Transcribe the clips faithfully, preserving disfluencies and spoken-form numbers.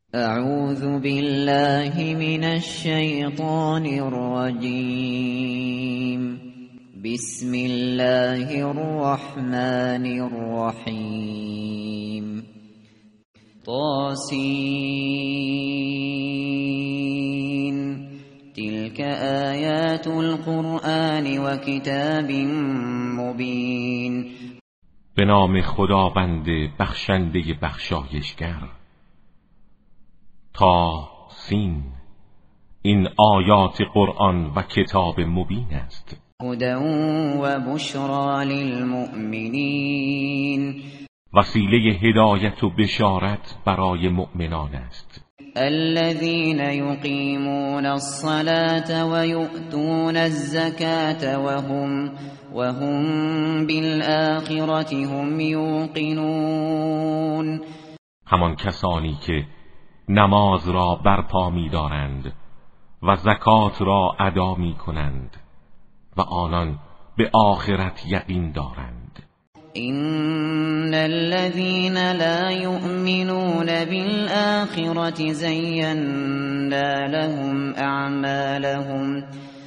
اعوذ بالله من الشیطان الرجیم. بسم الله الرحمن الرحیم. طاسین تلك آیات القرآن و کتاب مبین. به نام خداوند بخشنده بخشایشگر. طاسین، این آیات قرآن و کتاب مبین است. هدی و بشری للمؤمنین، وسیله هدایت و بشارت برای مؤمنان است. الذين يقيمون الصلاة ويؤتون الزكاة وهم وهم بالآخرة هم يوقنون. همان کسانی که نماز را برپا می‌دارند و زکات را ادا می‌کنند و آنان به آخرت یقین دارند. إن الذين لا يؤمنون بالآخرة زينا لهم أعمالهم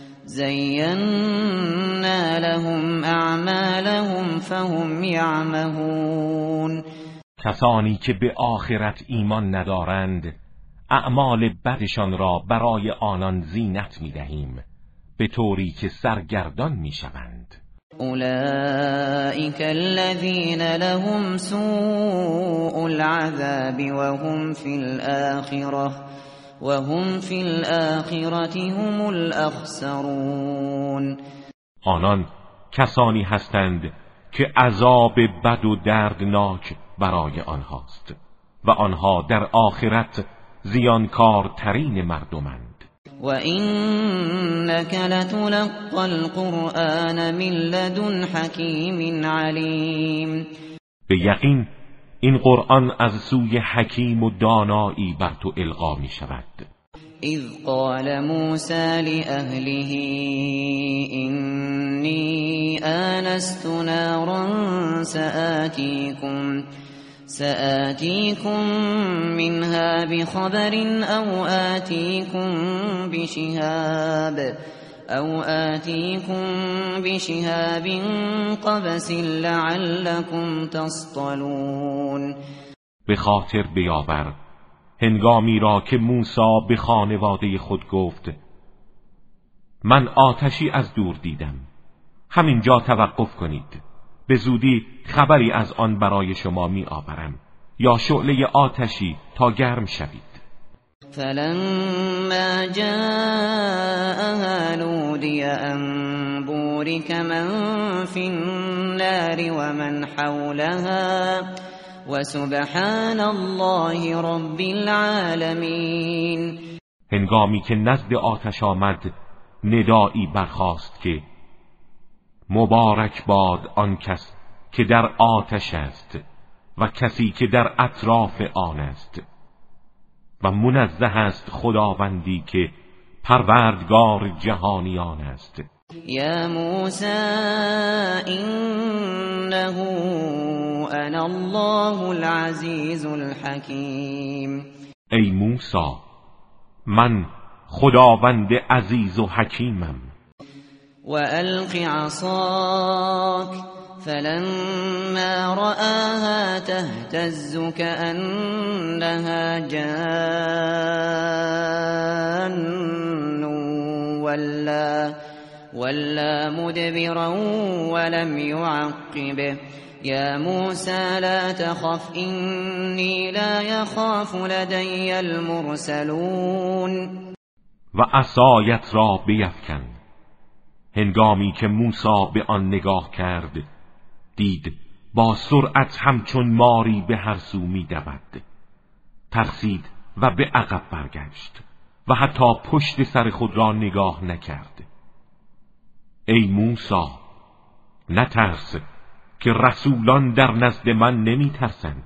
زينا لهم أعمالهم فهم يعمهون. کسانی که به آخرت ایمان ندارند اعمال بدشان را برای آنان زینت می‌دهیم به طوری که سرگردان می‌شوند. اولئک الذین لهم سوء العذاب وهم فی الآخرة وهم فی الآخرة هم الاخسرون. آنان کسانی هستند که عذاب بد و دردناک برای آنهاست و آنها در آخرت زیانکارترین مردمند. و اینک لتلقی القرآن من لدن حکیم علیم. به یقین این قرآن از سوی حکیم و دانایی بر تو القا می شود. اذ قال موسی لأهله اینی آنست نارا سآتیکم سآتيكم منها بخبر أو آتيكم بشهاب أو آتيكم بشهاب قبس لعلكم تصطلون. به خاطر بیاور هنگامی را که موسی به خانواده خود گفت من آتشی از دور دیدم، همینجا توقف کنید، به زودی خبری از آن برای شما می آورم، یا شعله آتشی تا گرم شوید. فلما جاءها نودی ان بورک من فی النار و من حولها و سبحان الله رب العالمین. هنگامی که نزد آتش آمد ندایی برخاست که مبارک باد آن کس که در آتش است و کسی که در اطراف آن است و منزه است خداوندی که پروردگار جهانیان است. یا موسی انه انا الله العزیز الحکیم. ای موسی من خداوند عزیز و حکیمم. وَأَلْقِ عَصَاكَ فَلَمَّا رَآهَا تَهْتَزُّ كَأَنَّهَا جَانٌّ وَلَّى وَلَّى مُدْبِرًا وَلَمْ يُعَقِّبْ. يَا مُوسَى لَا تَخَفْ إِنِّي لَا يَخَافُ لَدَيَّ الْمُرْسَلُونَ. و عصایت را بیفکن. هنگامی که موسی به آن نگاه کرد دید با سرعت همچون ماری به هر سو می دود. ترسید و به عقب برگشت و حتی پشت سر خود را نگاه نکرد. ای موسی نترس که رسولان در نزد من نمی ترسند.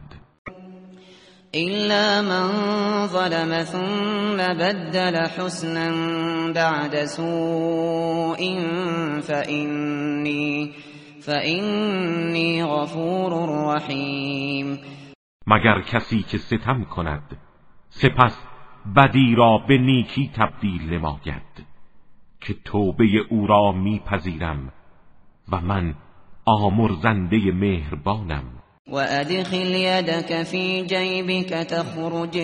إلا من ظلم ثم بدل حسنا بعد سوء فإني فإني غفور رحیم. مگر کسی که ستم کند سپس بدی را به نیکی تبدیل نماید که توبه او را میپذیرم و من آمرزنده مهربانم. وأدخل يدك في جيبك تخرج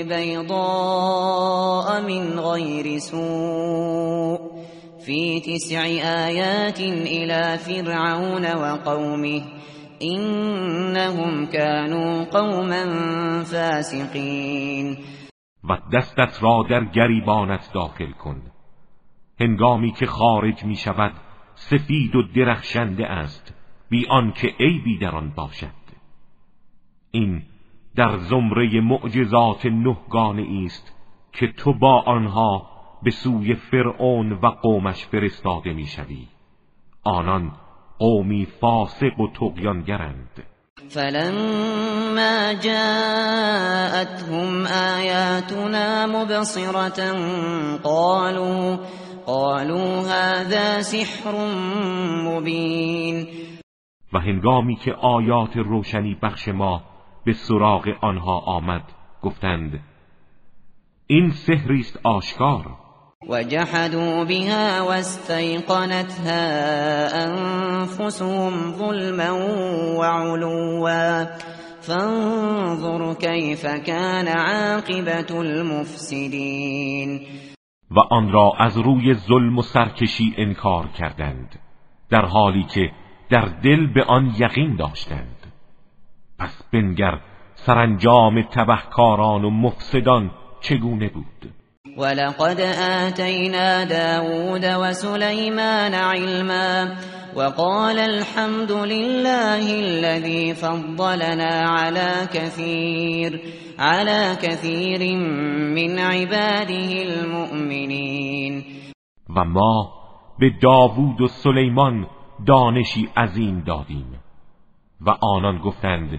بيضاء من غير سوء في تسع آيات إلى فرعون وقومه إنهم كانوا قوما فاسقين. و دستت را در گریبانت داخل کن، هنگامی که خارج می شود سفید و درخشنده است بی آنکه عیبی در آن باشد. این در زمره معجزات نهگانه است که تو با آنها به سوی فرعون و قومش فرستاده می شوی. آنان قومی فاسق و طغیانگرند. فلما جاءتهم آیاتنا مبصرة قالوا قالوا هذا سحر مبین. و هنگامی که آیات روشنی بخش ما به سراغ آنها آمد گفتند این سحری است آشکار. وجحدوا بها واستيقنتها أنفسهم ظلما وعلوا فانظر كيف كان عاقبة المفسدين. و آن را از روی ظلم و سرکشی انکار کردند در حالی که در دل به آن یقین داشتند. پس بنگر سرانجام تبهکاران و مفسدان چگونه بود. ولقد آتينا داود وسليمان علما وقال الحمد لله الذي فضلنا على كثير على كثير من عباده المؤمنين. و ما به داوود و سلیمان دانشی عظیم دادیم و آنان گفتند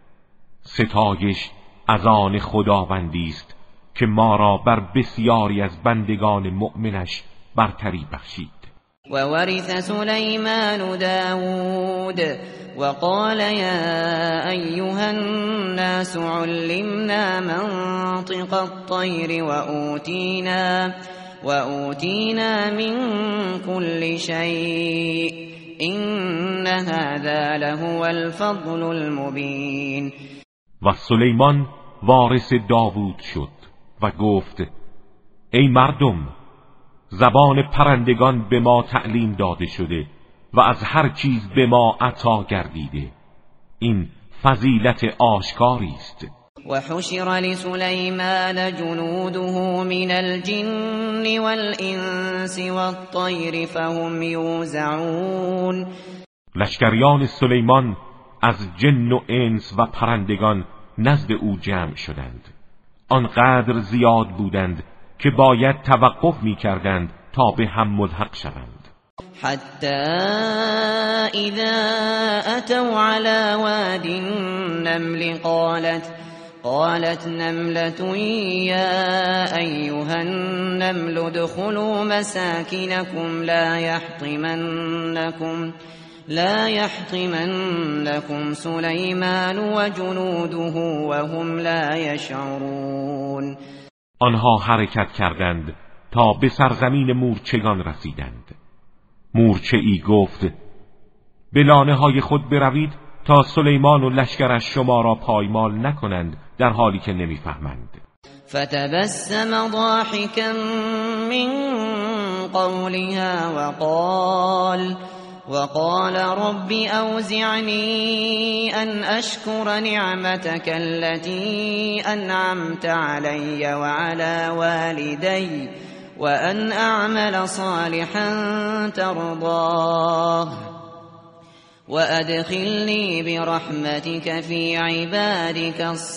ستایش از آن خداوندی است که ما را بر بسیاری از بندگان مؤمنش برتری بخشید. و ورث سلیمان داود وقال يا أيها الناس علمنا منطق الطير وأوتينا وأوتينا من كل شيء إن هذا لهو الفضل المبين. و سلیمان وارث داوود شد و گفت ای مردم، زبان پرندگان به ما تعلیم داده شده و از هر چیز به ما عطا گردیده. این فضیلت آشکاری است. و حشر لسلیمان جنوده من الجن والانس والطیر فهم یوزعون. لشکریان سلیمان از جن و انس و پرندگان نزد او جمع شدند. آنقدر زیاد بودند که باید توقف می کردند تا به هم ملحق شوند. حتی اذا اتوا على واد النمل قالت قالت نملة يا أيها النمل ادخلوا مساكنكم لا يحطمنكم لا يحطمنكم سليمان وجنوده وهم لا يشعرون. آنها حرکت کردند تا به سرزمین مورچگان رسیدند. مورچه ای گفت به لانه های خود بروید تا سلیمان و لشکرش شما را پایمال نکنند در حالی که نمیفهمند. فتبسم ضاحكا من قولها وقال وقال رب أوزعني أن أشكر نعمتك التي أنعمت علي وعلى والدي وأن أعمل صالحا ترضاه وأدخلني برحمتك في عبادك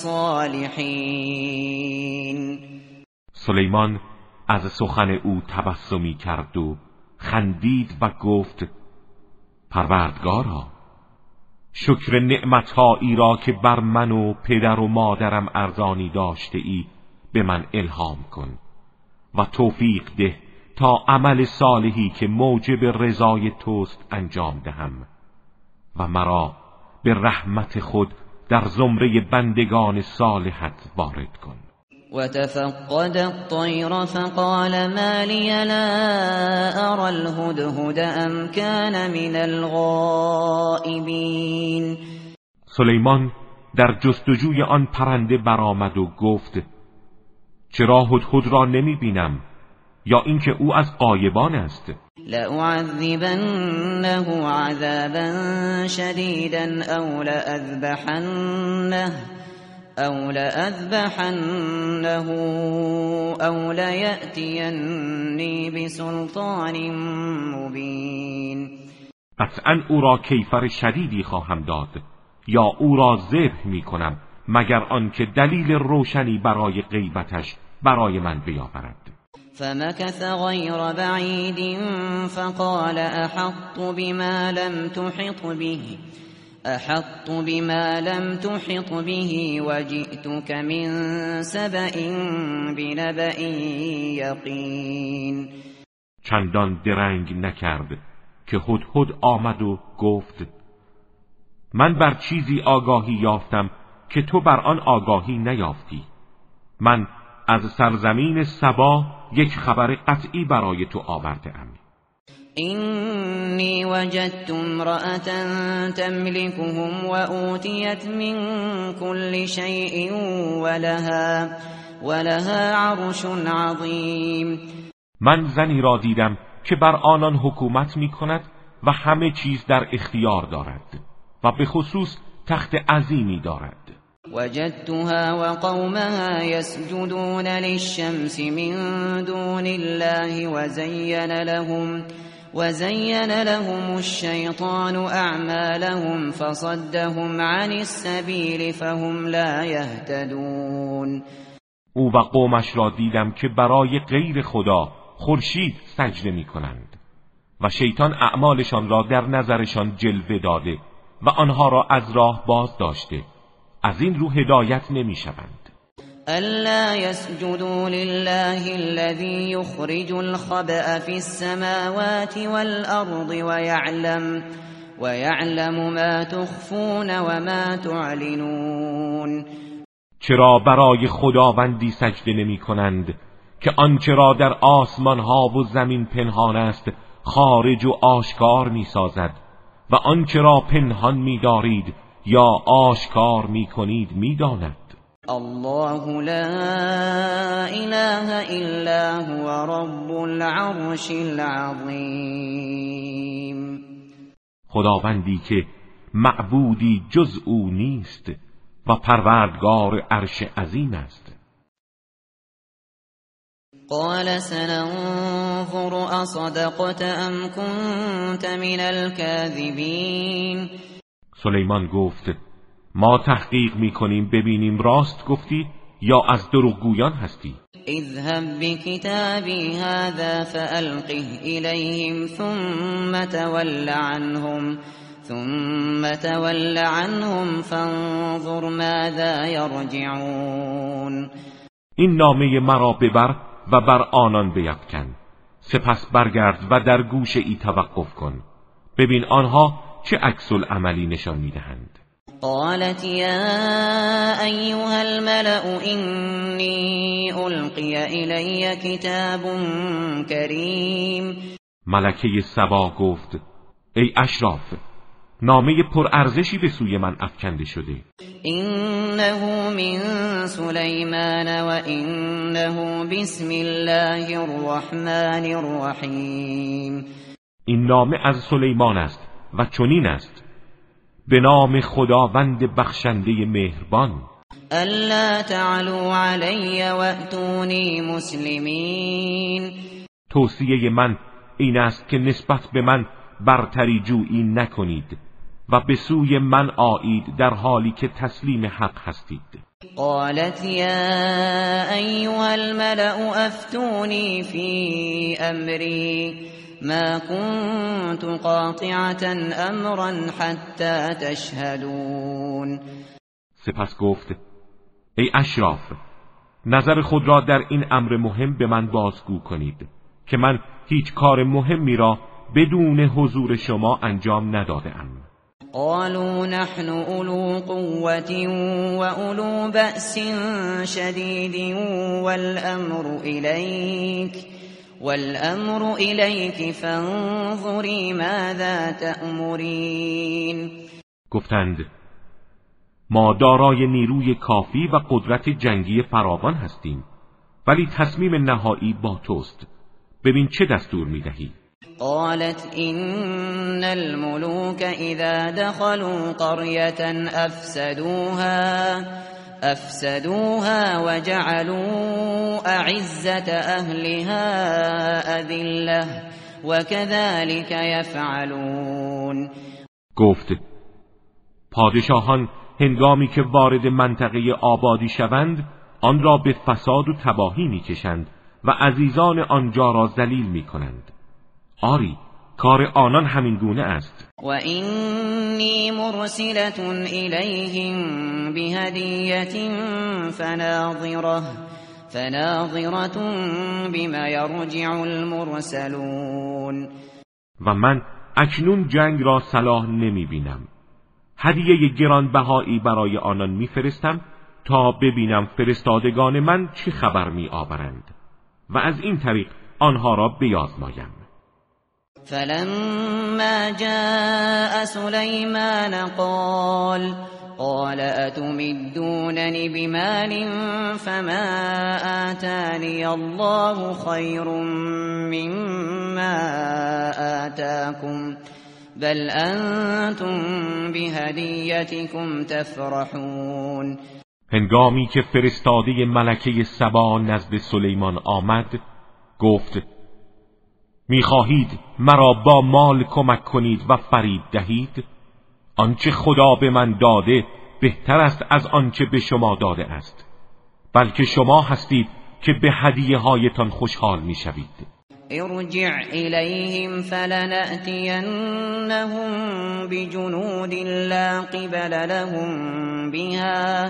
الصالحين. سلیمان از سخن او تبسمی کرد و خندید و گفت پروردگارا، شکر نعمتهایی را که بر من و پدر و مادرم ارزانی داشته ای به من الهام کن و توفیق ده تا عمل صالحی که موجب رضای توست انجام دهم و مرا به رحمت خود در زمره بندگان صالحت وارد کن. وتفقد الطير فقال ما لي لا أرى الهدهد أم كان من الغائبین. سلیمان در جستجوی آن پرنده برآمد و گفت چرا هدهد را نمی بینم یا اینکه او از غایبان است؟ لأعذبنه عذابا شديدا أو لأذبحنه أو لأذبحنه أو ليأتيني بسلطان مبين. قطعا او را کیفر شدیدی خواهم داد یا او را ذبح می کنم مگر آنکه دلیل روشنی برای غیبتش برای من بیاورد. فمكث غير بعيد فقال أحط بما لم تحط به أحط بما لم تحط به وجئتك من سبأ بنبأ یقین. چندان درنگ نکرد که هدهد آمد و گفت من بر چیزی آگاهی یافتم که تو بر آن آگاهی نیافتی. من از سرزمین سبا یک خبر قطعی برای تو آورده‌ام. اینی وجدت امرأة تملكهم وأوتیت من كل شيء ولها ولها عرش عظیم. من زنی را دیدم که بر آنان حکومت می کند و همه چیز در اختیار دارد و به خصوص تخت عظیمی دارد. وجدتها وقومها يسجدون للشمس من دون الله وزين لهم وزين لهم الشيطان أعمالهم فصدهم عن السبيل فهم لا يهتدون. او و قومش را دیدم که برای غیر خدا خورشید سجده می کنند و شیطان اعمالشان را در نظرشان جلوه داده و آنها را از راه باز داشته، از این رو هدایت نمی شوند. ألا يسجدوا لله الذي يخرج الخبأ في السماوات والأرض ويعلم ويعلم ما تخفون وما تعلنون. چرا برای خداوندی سجده نمی کنند که آنچه را در آسمان ها و زمین پنهان است خارج و آشکار می سازد و آنچه را پنهان می دارید یا آشکار می کنید می داند. الله لا اله الا هو رب العرش العظیم. خداوندی که معبودی جز او نیست و پروردگار عرش عظیم است. قال سننظر اصدقت ام كنت من الكاذبین. سلیمان گفت ما تحقیق میکنیم ببینیم راست گفتی یا از دروغگویان هستی. اذهب بكتابي هذا فألقه إليهم ثم تول عنهم ثم تول عنهم فانظر ماذا يرجعون. این نامه مرا ببر و بر آنان بیفکن، سپس برگرد و در گوشه ای توقف کن، ببین آنها چه عکس العملی نشان میدهند. قالت يا أيها الملأ إني ألقي إلي كتاب كريم. ملکه سبا گفت ای اشراف، نامه پرارزشی به سوی من افکنده شده. إنه من سلیمان و إنه بسم الله الرحمن الرحیم. این نامه از سلیمان است و چنین است: به نام خداوند بخشنده مهربان. الا تعلوا علی واتونی مسلمین. توصیه من این است که نسبت به من برتری جویی نکنید و به سوی من آیید در حالی که تسلیم حق هستید. قالت یا ایها الملأ افتونی فی امری ما كنت قاطعة امرا حتى تشهدون. سپس گفت ای اشراف، نظر خود را در این امر مهم به من بازگو کنید که من هیچ کار مهمی را بدون حضور شما انجام نداده‌ام. قالوا نحن اولو قوة و اولو بأس شدید والامر الیک والامر الیک فانظری ماذا تأمرین. گفتند ما دارای نیروی کافی و قدرت جنگی فراوان هستیم، ولی تصمیم نهایی با توست. ببین چه دستور میدهی؟ قالت إن الملوك إذا دخلوا قرية أفسدوها أفسدوها وجعلوا أعزة أهلها أذلة وكذلك يفعلون. گفت پادشاهان هنگامی که وارد منطقه آبادی شوند آن را به فساد و تباهی میکشند و عزیزان آنجا را ذلیل میکنند. آری کار آنان همین گونه است. و اینی مرسلة الیهم بهدیة فناظرة فناظرة بما یرجع المرسلون. و من اکنون جنگ را صلاح نمی بینم. هدیه گرانبهایی برای آنان میفرستم تا ببینم فرستادگان من چه خبر می آورند و از این طریق آنها را بیازمایم. فلما جاء سلیمان قال قال اتمدوننی بمال فما آتانی الله خیر مما آتاکم بل انتم بهدیتکم تفرحون. هنگامی که فرستاده ملکه سبا نزد سلیمان آمد گفت می‌خواهید مرا با مال کمک کنید و فریب دهید؟ آنچه خدا به من داده بهتر است از آنچه به شما داده است، بلکه شما هستید که به هدیه هایتان خوشحال می‌شوید. ارجع الیهم فلنأتینهم بجنود لا قبل لهم بها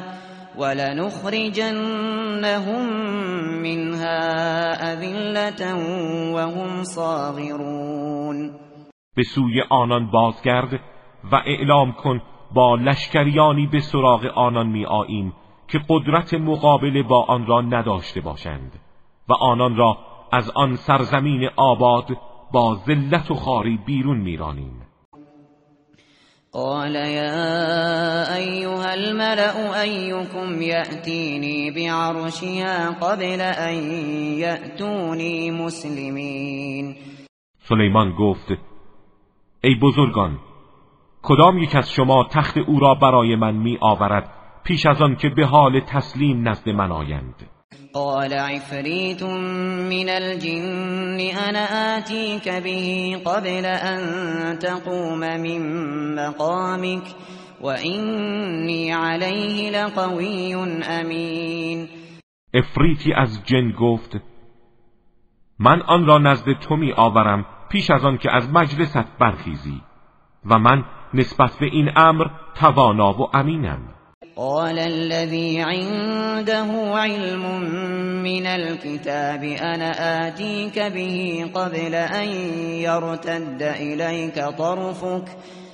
ولنخرجنهم منها اذلة وهم صاغرون. به سوی آنان بازگرد و اعلام کن با لشکریانی به سراغ آنان می آییم که قدرت مقابله با آن را نداشته باشند و آنان را از آن سرزمین آباد با ذلت و خواری بیرون میرانیم. قال یا ایها الملأ ایکم یأتینی بعرشها قبل ان یأتونی مسلمین. سلیمان گفت ای بزرگان، کدام یک از شما تخت او را برای من می آورد پیش از آن که به حال تسلیم نزد من آیند؟ قال عفریت من الجن انا آتیک به قبل ان تقوم من مقامک و اینی علیه لقوی امین. عفریتی از جن گفت من آن را نزد تو می آورم پیش از آن که از مجلست برخیزی و من نسبت به این امر توانا و امینم. قال الذي عنده علم من الكتاب انا آتيك به قبل ان يرتد اليك طرفك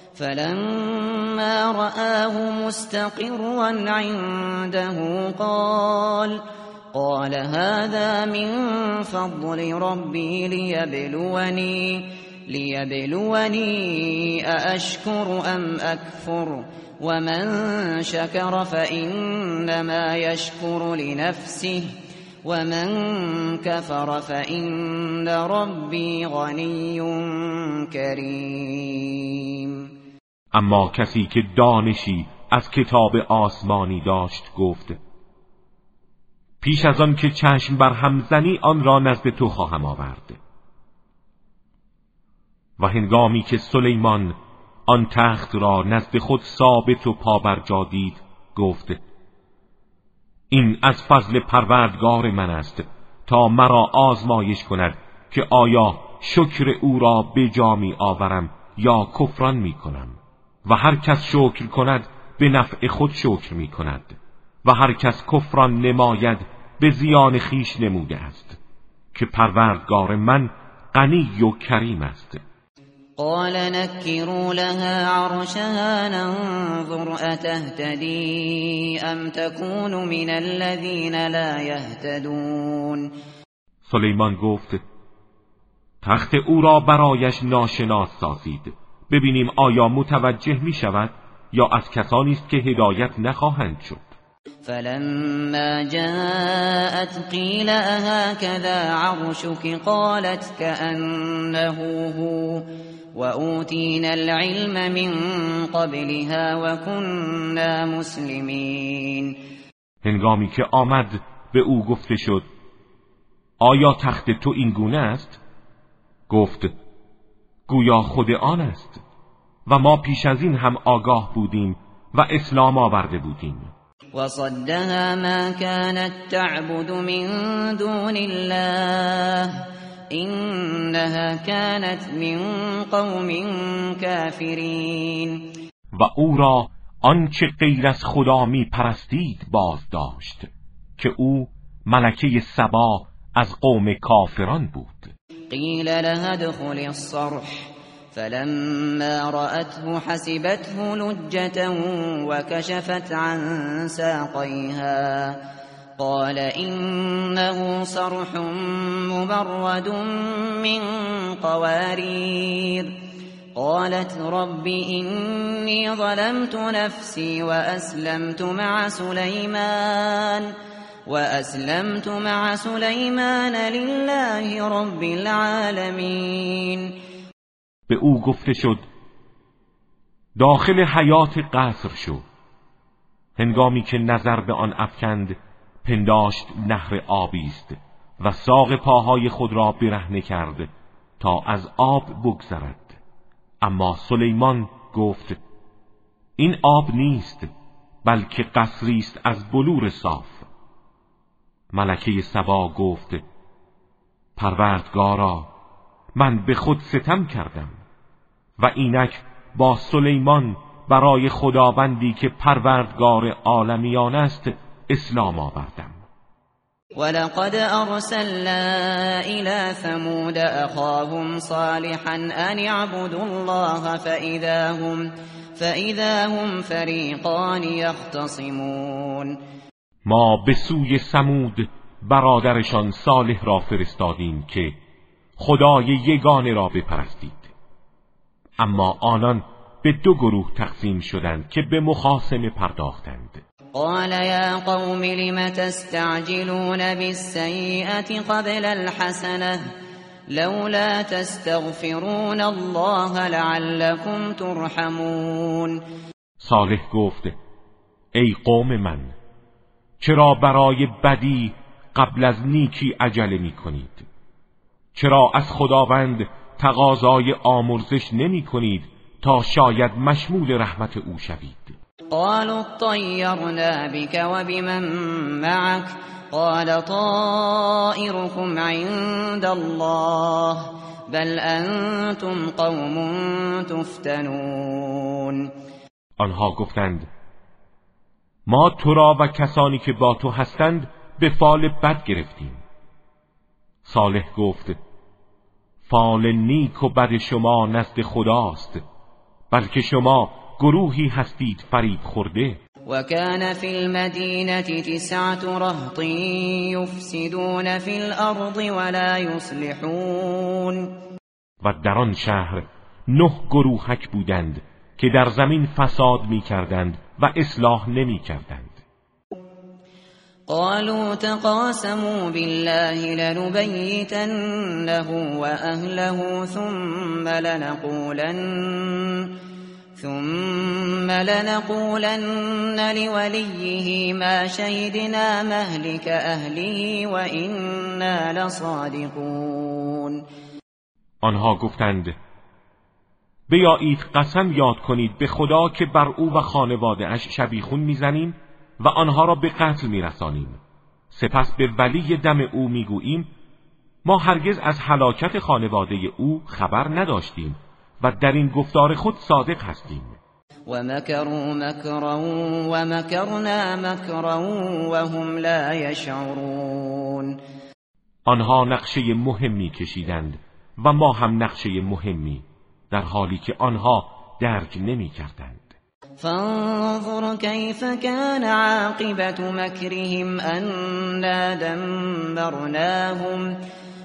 فلما رآه مستقرا عنده قال قال هذا من فضل ربي ليبلوني ليبلوني أأشكر أم أكفر ومن شكر فإنما يشكر لنفسه ومن كفر فإن ربي غني كريم. اما کسی که دانشی از کتاب آسمانی داشت گفت پیش از آن که چشم بر هم زنی آن را نزد تو خواهم آورد. و هنگامی که سلیمان آن تخت را نزد خود ثابت و پابرجا دید گفت این از فضل پروردگار من است تا مرا آزمایش کند که آیا شکر او را به جا می آورم یا کفران می کنم و هر کس شکر کند به نفع خود شکر می کند و هر کس کفران نماید به زیان خیش نموده است که پروردگار من غنی و کریم است. قال نكروا لها عرشها ننظر أتهتدي ام تكون من الذين لا يهتدون. سلیمان گفت تخت او را برایش ناشناس سازید ببینیم آیا متوجه می شود یا از کسانی است که هدایت نخواهند شد. فلما جاءت قيل أهكذا عرشك قالت كأنه هو وأوتينا العلم من قبلها وكنا مسلمين. هنگامی که آمد به او گفته شد آیا تخت تو این گونه است؟ گفت گویا خود آن است و ما پیش از این هم آگاه بودیم و اسلام آورده بودیم. وصدها ما كانت تعبد من دون الله إنها كانت من قوم كافرین. و او را آنچه غیر از خدا می پرستید باز داشت که او ملکه سبا از قوم کافران بود. قیل لها ادخل الصرح فلما رأته حسبته لجة وكشفت عن ساقيها قال إنه صرح مبرد من قوارير قالت رب إني ظلمت نفسي وأسلمت مع سليمان وأسلمت مع سليمان لله رب العالمين. به او گفته شد داخل حیات قصر شو. هنگامی که نظر به آن افکند پنداشت نهر آبی است و ساق پاهای خود را برهنه کرد تا از آب بگذرد. اما سلیمان گفت این آب نیست بلکه قصری است از بلور صاف. ملکه سبا گفت پروردگارا من به خود ستم کردم و اینک با سلیمان برای خداوندی که پروردگار عالمیان است اسلام آوردم. ولقد ارسلنا الى ثمود اخاهم صالحا ان اعبدوا الله فاذا هم فاذا هم فریقان یختصمون. ما به سوی ثمود برادرشان صالح را فرستادیم که خدای یگانه را بپرستید، اما آنان به دو گروه تقسیم شدند که به مخاصمه پرداختند. قال یا قوم لم تستعجلون بالسیئة قبل الحسنة لولا تستغفرون الله لعلكم ترحمون. صالح گفت ای قوم من، چرا برای بدی قبل از نیکی عجله می کنید؟ چرا از خداوند تقاضای آمرزش نمی کنید تا شاید مشمول رحمت او شوید؟ قالوا طيرنا بك وبمن معك قال طائركم عند الله بل انتم قوم تفتنون. آنها گفتند ما تو را و کسانی که با تو هستند به فال بد گرفتیم. صالح گفت فال نیک و بد شما نزد خداست، بلکه شما گروهی هستید فریب خورده. و کان فی المدینة تسعة رهط یفسدون فی الارض ولا یصلحون. و در آن شهر نه گروهک بودند که در زمین فساد می کردند و اصلاح نمی کردند. قالوا تقاسموا بالله لنبيتنه وأهله ثم لنقولن ثم لنقولن لوليه ما شهدنا مهلك أهله وإنا لصادقون. آنها گفتند بیایید قسم یاد کنید به خدا که بر او و خانواده اش شبیخون میزنیم و آنها را به قتل میرسانیم. سپس به ولی دم او میگوییم ما هرگز از هلاکت خانواده او خبر نداشتیم و در این گفتار خود صادق هستیم. و مکروا مکرا و مکرنا مکرا و هم لا یشعرون. آنها نقشه مهمی کشیدند و ما هم نقشه مهمی، در حالی که آنها درک نمی کردند. فانظر كيف كان عاقبة مكرهم أنا دمرناهم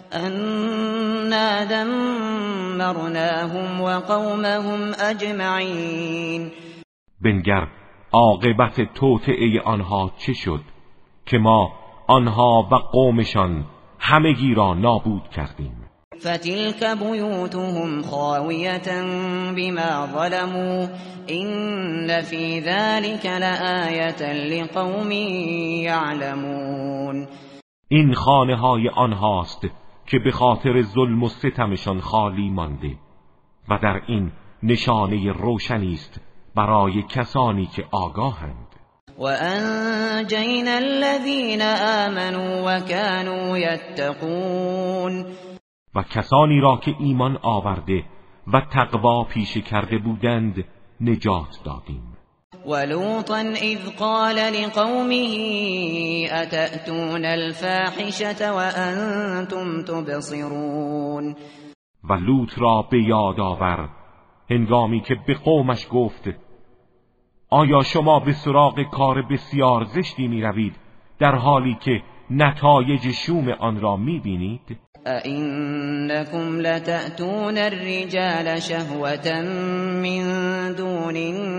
أنا دمرناهم وقومهم أجمعين. بنگر عاقبت توطئه آنها چه شد که ما آنها و قومشان همگی را نابود کردیم. فتلك بيوتهم خاوية بما ظلموا إن في ذلك لآية لقوم يعلمون. این خانه های آنهاست که به خاطر ظلم و ستمشان خالی مانده و در این نشانه روشنی است برای کسانی که آگاهند. وأنجينا الذين آمنوا وكانوا يتقون. و کسانی را که ایمان آورده و تقوا پیشه کرده بودند نجات دادیم. ولوطا اذ قال لقومه اتأتون الفاحشة وانتم تبصرون. و لوط را به یاد آور هنگامی که به قومش گفت آیا شما به سراغ کار بسیار زشتی می روید در حالی که نتایج شوم آن را می بینید؟ أئنكم لتأتون الرجال شهوة من دون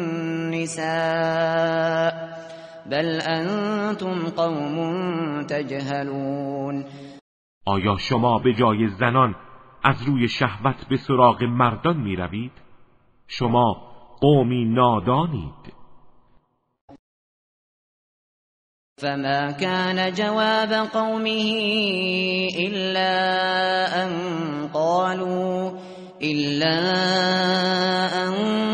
النساء بل أنتم قوم تجهلون. آیا شما به جای زنان از روی شهوت به سراغ مردان می روید؟ شما قومی نادانید. فما كان جواب قومه إلا أن قالوا إلا أن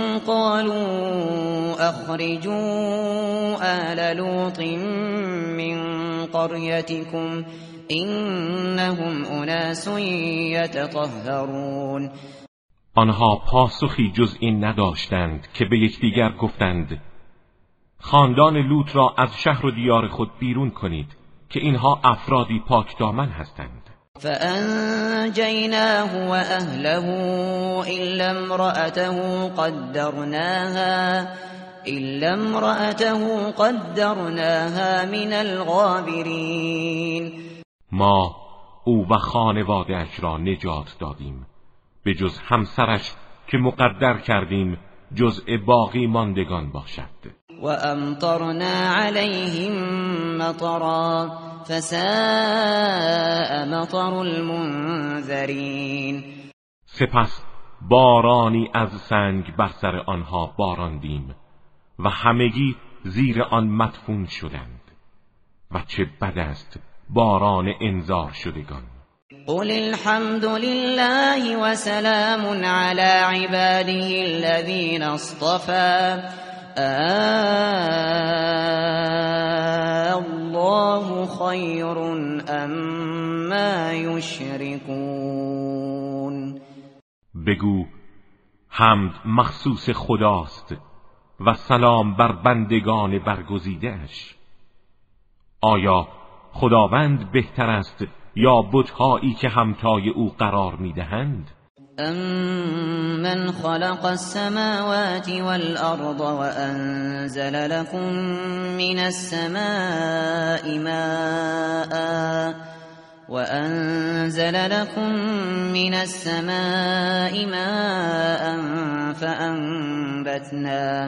قالوا أخرجوا آل لوط من قريتكم إنهم أناس يتطهرون. آنها پاسخی جز این نداشتند که به یکدیگر گفتند خاندان لوط را از شهر و دیار خود بیرون کنید که اینها افرادی پاک دامن هستند. فأنجيناه وأهله إلا امرأته قدرناها إلا امرأته قدرناها من الغابرين. ما او و خانواده‌اش را نجات دادیم به جز همسرش که مقدر کردیم جزء باقی ماندگان باشد. و امطرنا علیهم مطرا فساء مطر المنذرین. سپس بارانی از سنگ بر سر آنها باراندیم و همگی زیر آن مدفون شدند و چه بد است باران انذار شدگان. قل الحمد لله وسلام على عباده الذين اصطفى الله خير أما يشركون. بگو حمد مخصوص خداست و سلام بر بندگان برگزیده‌اش. آیا خداوند بهتر است یا بت‌هایی که همتای او قرار می‌دهند؟ أَمَّنْ خَلَقَ السَّمَاوَاتِ وَالْأَرْضَ وَأَنزَلَ لَكُم مِّنَ السَّمَاءِ مَاءً وَأَنزَلَ لَكُم مِّنَ السَّمَاءِ مَاءً فَأَنبَتْنَا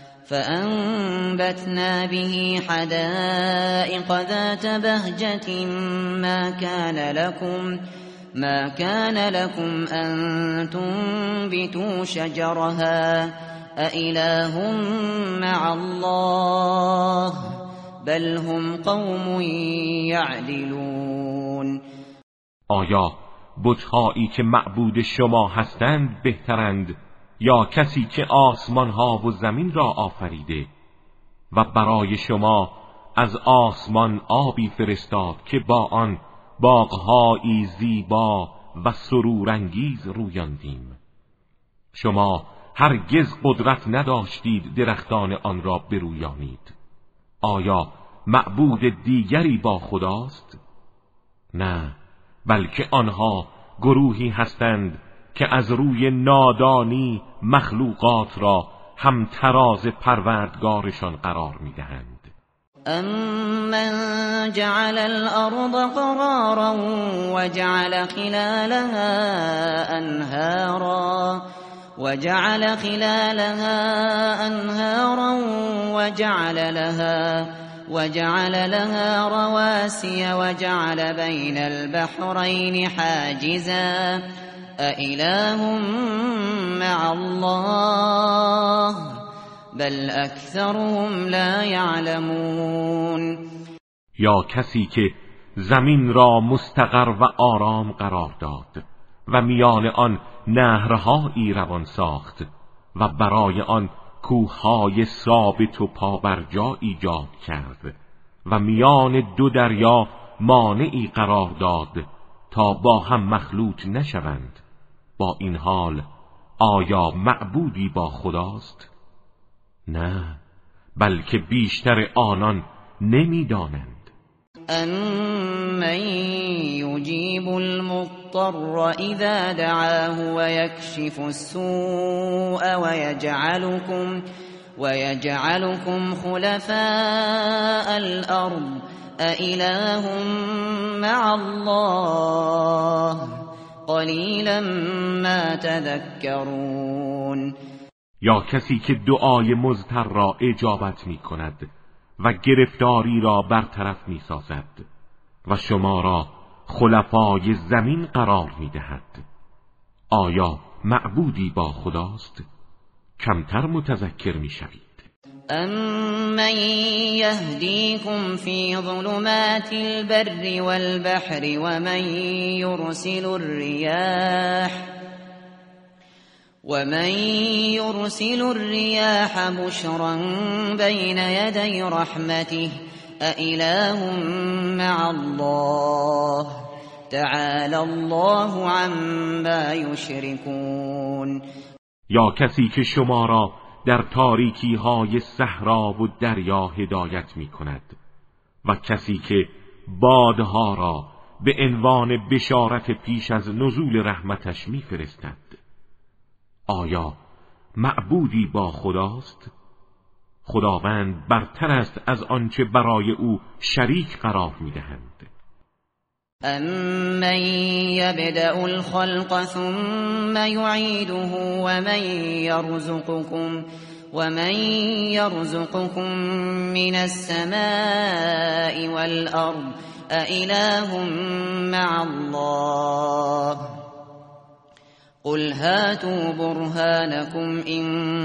فأنبتنا به حدائق ذات بهجة ما كان لكم ما كان لكم أن تنبتوا شجرها أإله مع الله بل هم قوم يعدلون. آیا بت‌هایی که معبود شما هستند بهترند یا کسی که آسمان ها و زمین را آفریده و برای شما از آسمان آبی فرستاد که با آن باغ‌هایی زیبا و سرورانگیز رویاندیم؟ شما هرگز قدرت نداشتید درختان آن را برویانید. آیا معبود دیگری با خداست؟ نه، بلکه آنها گروهی هستند که از روی نادانی مخلوقات را هم تراز پروردگارشان قرار میدهند. أَمَّنْ جَعَلَ الْأَرْضَ قَرَارًا وَجَعَلَ خِلَالَهَا أَنْهَارًا وَجَعَلَ خِلَالَهَا أَنْهَارًا وَجَعَلَ لَهَا وَجَعَلَ لَهَا رَوَاسِيَ وَجَعَلَ بَيْنَ الْبَحْرَيْنِ حَاجِزًا أَإِلَٰهٌ مَّعَ اللَّهِ بل اکثرهم لا یعلمون. یا کسی که زمین را مستقر و آرام قرار داد و میان آن نهرهایی روان ساخت و برای آن کوههای ثابت و پابرجا ایجاد کرد و میان دو دریا مانعی قرار داد تا با هم مخلوط نشوند، با این حال آیا معبودی با خداست؟ نه، بلکه بیشتر آنان نمیدانند. أَمَّن يُجِيبُ الْمُضْطَرَّ إِذَا دَعَاهُ وَيَكْشِفُ السُّوءَ وَيَجْعَلُكُمْ وَيَجْعَلُكُمْ خُلَفَاءَ الْأَرْضِ أَإِلَٰهٌ مَّعَ اللَّهِ قَلِيلًا مَّا تَذَكَّرُونَ. یا کسی که دعای مضطر را اجابت می کند و گرفتاری را برطرف می سازد و شما را خلفای زمین قرار می دهد. آیا معبودی با خداست؟ کمتر متذکر می شوید. أَمَّن يَهْدِيكُمْ فِي ظُلُمَاتِ الْبَرِّ وَالْبَحْرِ وَمَن يُرْسِلُ الرِّيَاحَ ومن يرسل الرياح بشرا بين يدي رحمته أإله مع الله تعالى الله عما يشركون. یا کسی که شما را در تاریکی های صحرا و دریا هدایت می کند و کسی که بادها را به عنوان بشارت پیش از نزول رحمتش می فرستد. آیا معبودی با خداست؟ خداوند برتر است از آنچه برای او شریک قرار می‌دهند. أَمَّن يَبْدَأُ الْخَلْقَ ثُمَّ يُعِيدُهُ وَمَن يَرْزُقُكُم وَمَن يَرْزُقُكُم مِّنَ السَّمَاءِ وَالْأَرْضِ أَإِلَٰهٌ مَّعَ اللَّهِ قل هاتوا برهانكم إن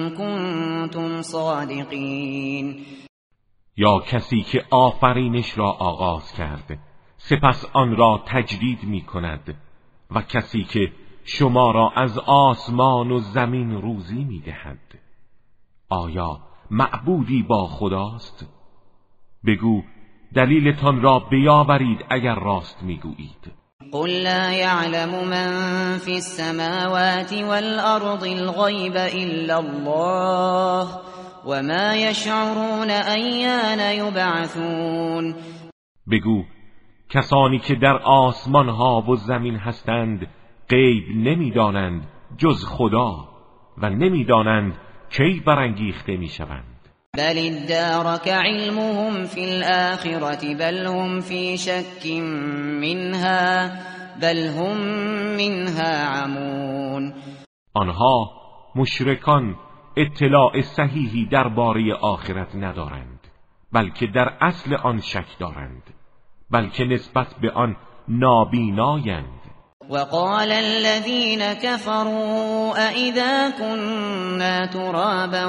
كنتم صادقین. یا کسی که آفرینش را آغاز کرد سپس آن را تجدید می کند و کسی که شما را از آسمان و زمین روزی می دهد. آیا معبودی با خداست؟ بگو دلیلتان را بیاورید اگر راست می گویید. قل لا يعلم من في السماوات والأرض الغيب إلا الله وما يشعرون أيان يبعثون. بگو کسانی که در آسمان ها و زمین هستند غیب نمیدانند جز خدا و نمیدانند کی برانگیخته میشوند. بل ادارك علمهم في الآخرة بل هم في شك منها بل هم منها عمون. آنها مشرکان اطلاع صحیحی درباره آخرت ندارند، بلکه در اصل آن شک دارند، بلکه نسبت به آن نابینایند. وقال الذين كفروا أئذا كنا ترابا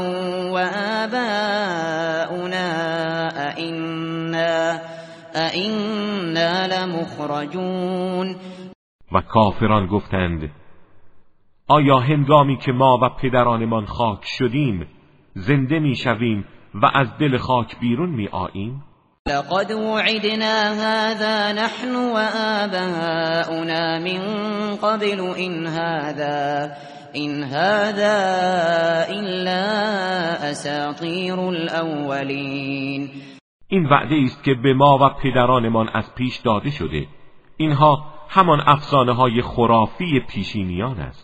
وآباؤنا أئنا أئنا لمخرجون. و کافران گفتند آیا هنگامی که ما و پدرانمان خاک شدیم زنده می شویم و از دل خاک بیرون می آییم؟ لقد وعدنا هذا نحن وآباؤنا من قبل إن هذا إن هذا إلا أساطير الأولين. این وعده است که به ما و پدرانمان از پیش داده شده. اینها همان افسانه های خرافی پیشینیان است.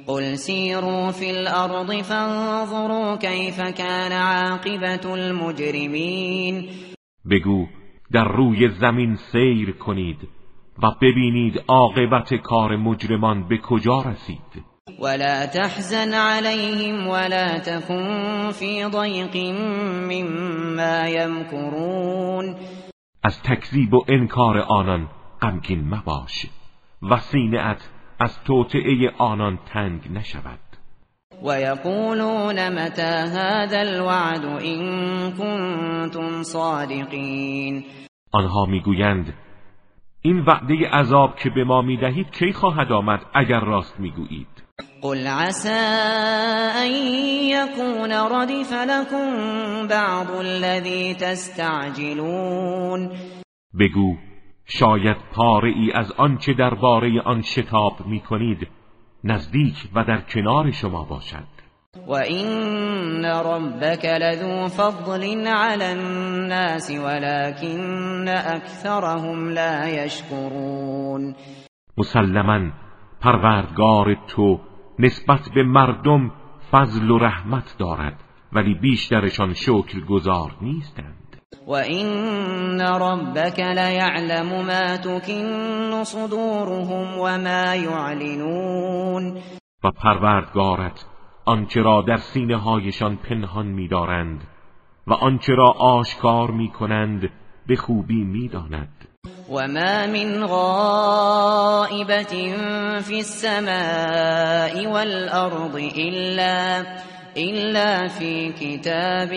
قل سیروا فی الارض فانظروا کیف کان عاقبة المجرمین. بگو در روی زمین سیر کنید و ببینید عاقبت کار مجرمان به کجا رسید. ولا تحزن عليهم ولا تكن في ضيق مما يمكرون. از تکذیب و انکار آنان غمگین مباش و سینه‌ات از توطئه آنان تنگ نشود. ويقولون متى هذا الوعد إن كنتم صادقين. آنها میگویند این وعده عذاب که به ما میدهید کی خواهد آمد اگر راست میگویید؟ قل عسى أن يكون ردف لكم بعض الذي تستعجلون. بگو شاید پاره ای از آنچه درباره آن شتاب میکنید نزدیک و در کنار شما باشد. وَإِنَّ رَبَّكَ لَذُو فَضْلٍ عَلَى النَّاسِ وَلَكِنَّ أَكْثَرَهُمْ لَا يَشْكُرُونَ. مسلماً پروردگار تو نسبت به مردم فضل و رحمت دارد ولی بیشترشان شکرگزار نیستند. وَإِنَّ رَبَّكَ لَيَعْلَمُ مَا تُكِنُّ صُدُورُهُمْ وَمَا يُعْلِنُونَ. و پروردگارت آنچه را در سینه هایشان پنهان می‌دارند و آنچه را آشکار می‌کنند به خوبی می‌داند. وَمَا مِنْ غَائِبَةٍ فِي السَّمَاءِ وَالْأَرْضِ إِلَّا إِلَّا فِي كِتَابٍ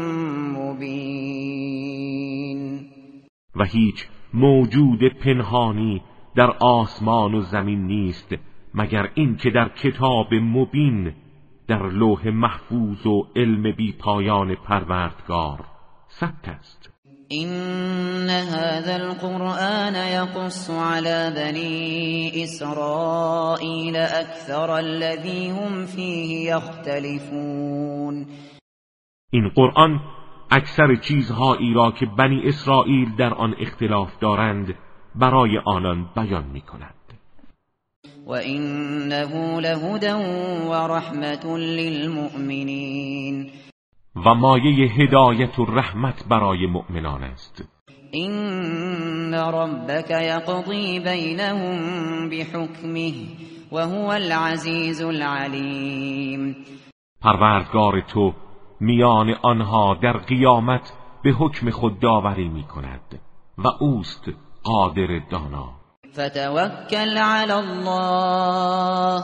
مُبِينٍ. و هیچ موجود پنهانی در آسمان و زمین نیست مگر این که در کتاب مبین در لوح محفوظ و علم بی پایان پروردگار ثبت است. إن هذا القرآن يقص على بني إسرائيل أكثر الذي هم فيه يختلفون. این قرآن اکثر چیزهایی را که بنی اسرائیل در آن اختلاف دارند برای آنان بیان می کند. وَإِنَّهُ لَهُدًى وَرَحْمَةٌ لِلْمُؤْمِنِينَ. و مایه هدایت و رحمت برای مؤمنان است. إِنَّ رَبَّكَ يَقْضِي بَيْنَهُم بِحُكْمِهِ وَهُوَ الْعَزِيزُ الْعَلِيمُ. پروردگار تو میان آنها در قیامت به حکم خود داوری می کند و اوست قادر دانا. فتوکل علی الله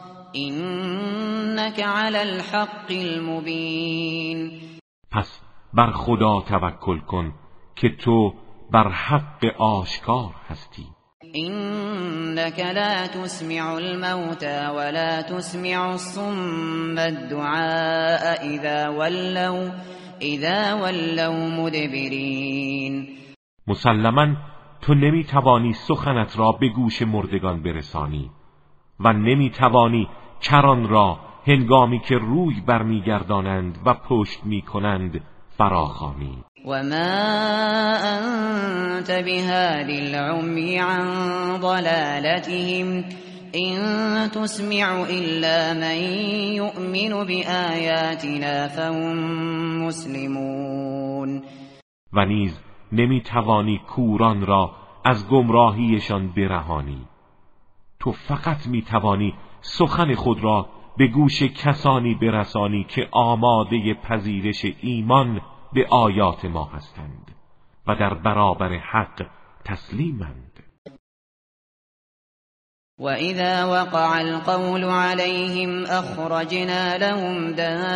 إنك على الحق المبین. پس بر خدا توکل کن که تو بر حق آشکار هستی. إنك لا تسمع الموتى ولا تسمع الصم الدعاء إذا ولوا إذا ولوا مدبرین. مسلماً تو نمی توانی سخنت را به گوش مردگان برسانی و نمی توانی کران را هنگامی که روی برمیگردانند و پشت می کنند فراخوانی. و ما انت بهاد العمی عن ضلالتهم إن تسمع إلا من يؤمن بآياتنا فهم مسلمون. و نیز نمی توانی کوران را از گمراهیشان برهانی. تو فقط می توانی سخن خود را به گوش کسانی برسانی که آماده پذیرش ایمان به آیات ما هستند و در برابر حق تسلیمند. وَإِذَا وَقَعَ الْقَوْلُ عَلَيْهِمْ أَخْرَجْنَا لَهُمْ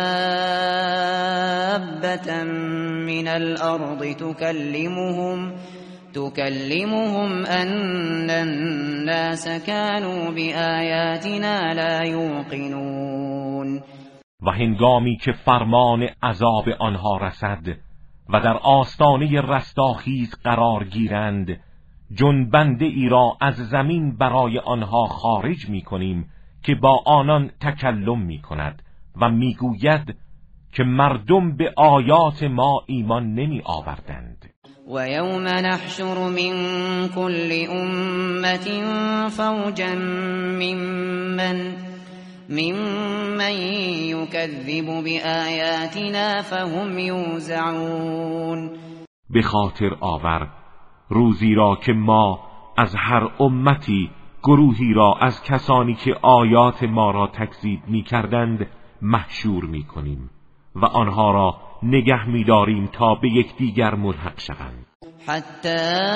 دَابَّةً مِنَ الْأَرْضِ تُكَلِّمُهُمْ تُكَلِّمُهُمْ أَنَّ النَّاسَ كَانُوا بِآيَاتِنَا لَا يُوقِنُونَ. و هنگامی که فرمان عذاب آنها رسد و در آستانه رستاخیز قرار گیرند جنبنده ای را از زمین برای آنها خارج می کنیم که با آنان تکلم می کند و می گوید که مردم به آیات ما ایمان نمی آوردند. و یوم نحشر من کل امت فوجا ممن ممن یکذب بآیاتنا فهم یوزعون. به خاطر آور روزی را که ما از هر امتی گروهی را از کسانی که آیات ما را تکذیب می کردند محشور می کنیم و آنها را نگه می داریم تا به یکدیگر ملحق شوند. حتی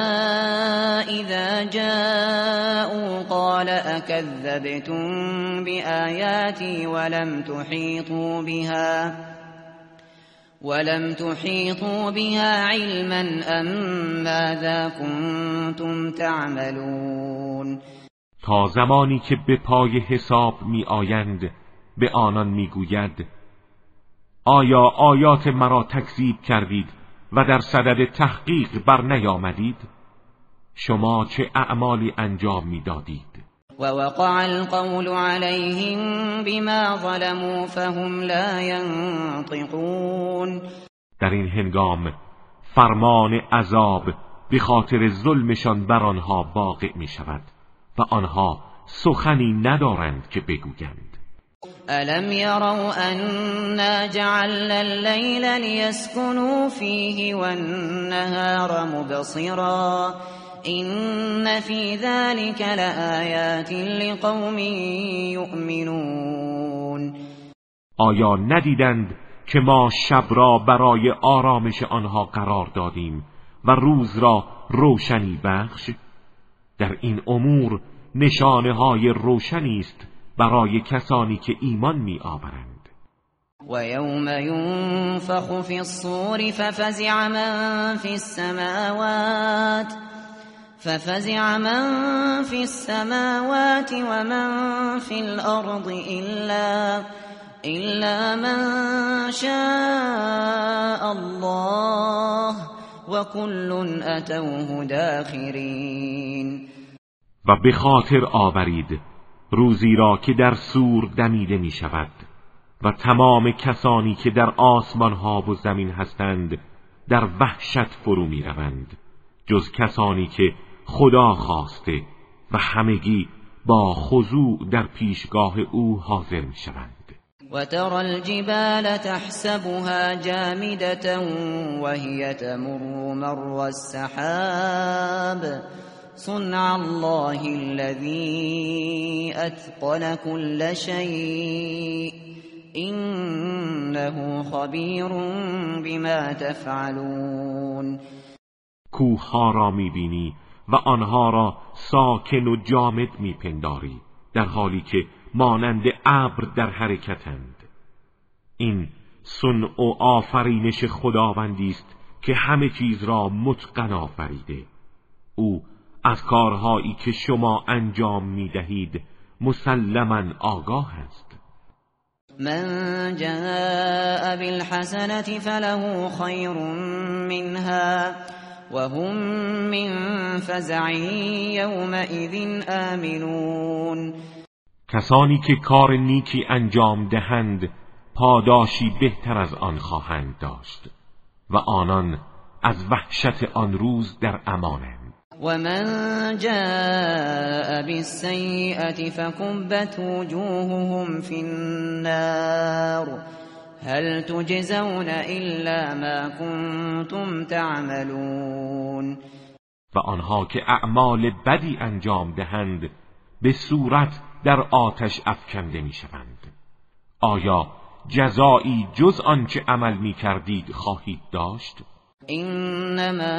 اذا جاءوا قال اکذبتم بآیاتی ولم تحیطوا بها ولم تحیطوا بها علما ام ماذا کنتم تعملون. تا زمانی که به پای حساب می آیند به آنان می گوید آیا آیات مرا تکذیب کردید و در صدد تحقیق بر نیامدید؟ شما چه اعمالی انجام می دادید؟ و وقع القول علیهم بما ظلموا فهم لا ینطقون. در این هنگام فرمان عذاب به خاطر ظلمشان بر آنها واقع می شود و آنها سخنی ندارند که بگویند. الم يروا أنا جعلنا الليل ليسكنوا فيه والنهار مبصرا إن في ذلك لآيات لقوم يؤمنون. آیا ندیدند که ما شب را برای آرامش آنها قرار دادیم و روز را روشنی بخش؟ در این امور نشانه های روشنی است برای کسانی که ایمان می آورند. و یوم ینفخ فی الصور ففزع من فی السماوات ففزع من فی السماوات و من فی الارض الا الا من شاء الله و كل اتوه داخرین. و به خاطر آورید روزی را که در سور دمیده می شود و تمام کسانی که در آسمان ها و زمین هستند در وحشت فرو می روند جز کسانی که خدا خواسته و همگی با خضوع در پیشگاه او حاضر می شوند. و ترى الجبال تحسبها جامدة وهي تمر مر السحاب صنع الله الذي اتقن كل شيء انه خبیر بما تفعلون. کوه ها را میبینی و آنها را ساکن و جامد میپنداری در حالی که مانند ابر در حرکتند. این صنع و آفرینش خداوندی است که همه چیز را متقن آفریده. او از کارهایی که شما انجام میدهید مسلماً آگاه است. من جاء بالحسنة فله خیر منها وهم من فزع یومئذ آمنون. کسانی که کار نیکی انجام دهند پاداشی بهتر از آن خواهند داشت و آنان از وحشت آن روز در امانند. و من جاء بالسیئة فکبت وجوههم فی النار هل تجزون الا ما کنتم تعملون. و آنها که اعمال بدی انجام دهند به صورت در آتش افکنده می شوند. آیا جزایی جز آنچه عمل می کردید خواهید داشت؟ انما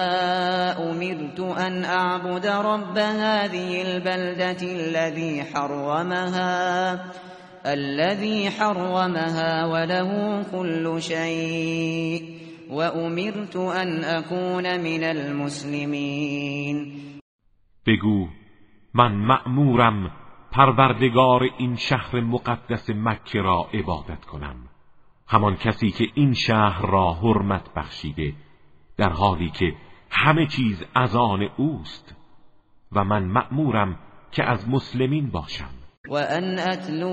امرت ان اعبد رب هذه البلدة الذي حرمها الذي حرمها وله كل شيء وامرت ان اكون من المسلمين. بگو من مأمورم پروردگار این شهر مقدس مکه را عبادت کنم، همان کسی که این شهر را حرمت بخشیده در حالی که همه چیز از آن اوست و من مأمورم که از مسلمین باشم. و ان اتلو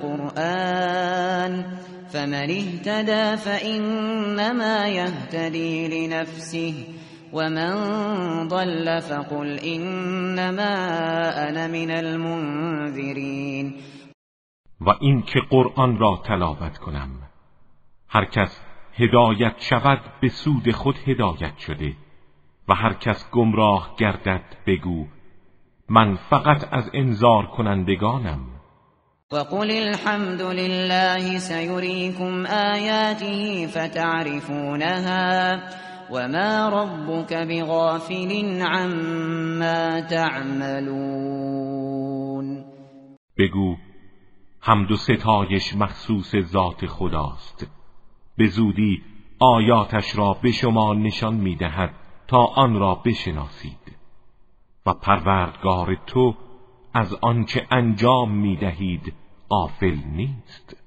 القرآن فمن اهتدى فانما يهتدي لنفسه ومن ضل فقل انما انا من المنذرین. و این که قرآن را تلاوت کنم. هر کس هدایت شود به سود خود هدایت شده و هر کس گمراه گردد بگو من فقط از انذار کنندگانم. وقل الحمد لله سيريكم آياته فتعرفونها وما ربك بغافل عما تعملون. بگو حمد و ستایش مخصوص ذات خداست، به زودی آیاتش را به شما نشان می‌دهد تا آن را بشناسید و پروردگار تو از آنچه انجام می‌دهید غافل نیست.